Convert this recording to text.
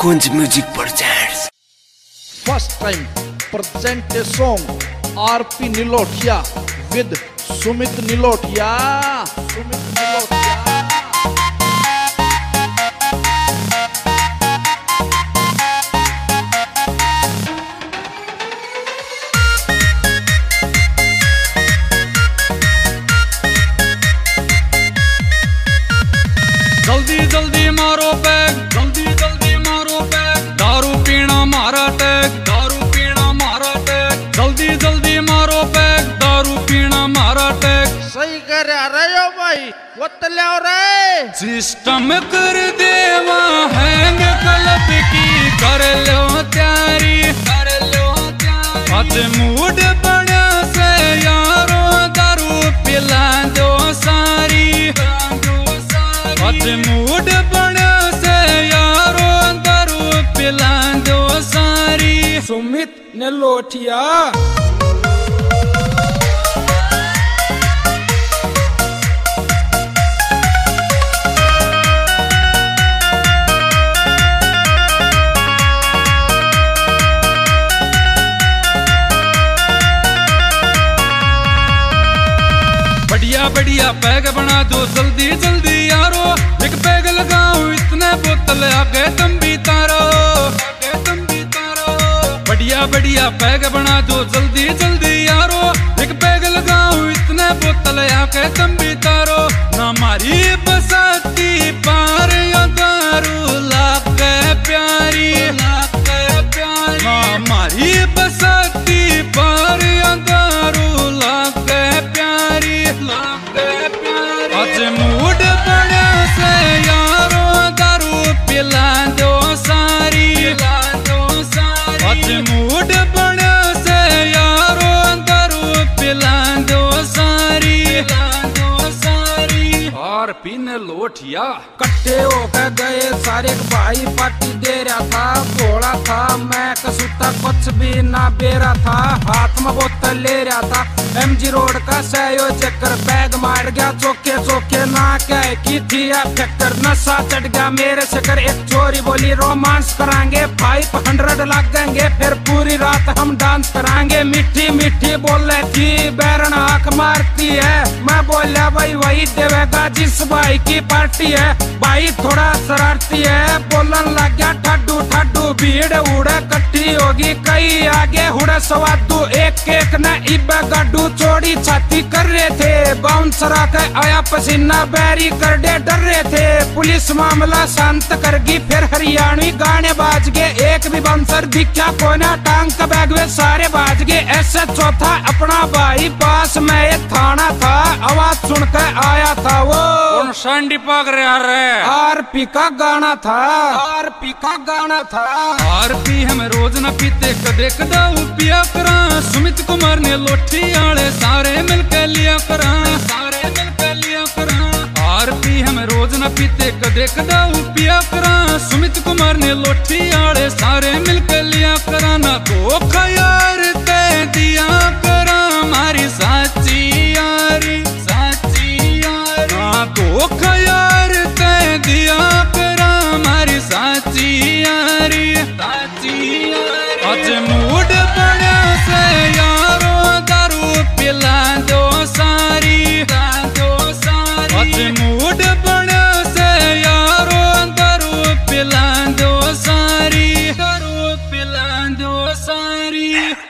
Kunj Music presents. First time present a song RP Nilotia with Sumit Nilotia. Sumit Nilotia. जल्दी जल्दी मारो peg, जल्दी जल्दी मारो पैग, दारू पीना मारा टैग, दारू पीना मारा टैग, जल्दी जल्दी मारो पैग, दारू पीना मारा टैग। सही कर रहे हो भाई, वो ले रे सिस्टम कर देवा हैंग क्लब की, कर लो तैयारी, कर लो तैयारी। आज मूड बना से यारो दारू पिला दो सारी, आज मूड बना से यारो दारू पिला दो सारी। सुमित निलोटिया। बढ़िया बढ़िया पैग बना दो जल्दी जल्दी यारो, एक पैग लगाओ इतने बोतल आगे तुम भी तारो, आगे तुम भी तारो। बढ़िया बढ़िया पैग बना दो जल्दी जल्दी यारो, एक पैग लगाओ इतने बोतल आगे तुम भी तारो। ना मारी बसाती पार या दारू लाके प्यारी, लाके प्यारी। ना मारी बसाती पार या दारू लाके प्यारी, लाके प्यारी। आज मूड बना से यारो दारू पिला दो सारी, पिला दो सारी। आज मूड बना से यारो दारू पिला दो सारी, पिला दो सारी। और पीने लोटिया कट्टे होकर गए सारे भाई, पार्टी दे रहा था, भोला था मैं कसूता कुछ भी ना बेरा था। हाथ में बोतल ले रहा था, MG रोड का संयोजक बैग मार गया चौके चौके, ना कह की थी फैक्टर। नशा चढ़ गया मेरे से कर, एक चोरी बोली रोमांस कराएंगे, 500 लगेंगे, फिर पूरी रात हम डांस कराएंगे। मीठी मीठी बोले थी बैरन आंख मारती है, मैं बोला भाई वही देवेगा जिस भाई की पार्टी है। भाई थोड़ा शरारती है, बोलन लग गया ठड्डू ठड्डू, भीड़ उड़े कट्ठी होगी कई आगे हुड़े सवादू। एक एक न इबे गड्डू चोड़ी छाती कर रहे थे, बाउंसर आके आया पसीना बैरी कर दे डर रहे थे। पुलिस मामला शांत करगी, फिर हरियाणवी गाने बाज गए, एक भी बाउंसर दिखा कोना, टांग का बैग वे सारे बाज गए। ऐसा चौथा अपना भाई पास में ये थाना था, आवाज सुनकर आया था वो शांडी पाग रहे RP का गाना था, RP का गाना था। RP हम रोज न पीते कदे कदाऊ पिया करा, सुमित कुमार ने लोठी आले सारे मिलकर लिया करा, सारे मिलकर लिया करा। RP हम रोज न पीते कदे कदाऊ पिया करा, सुमित कुमार ने लोठी आले सारे मिलकर लिया करा। ना धोखा यार ते दिया करा हमारी साची यारी, साची यारी। ना धोखा यार ते दिया करा हमारी साची यारी, साची यारी। आज मूड बना से यारो दारू पिला दो सारी, पिला दो सारी। आज मूड बना से यारो दारू पिला दो सारी, दारू पिला दो सारी।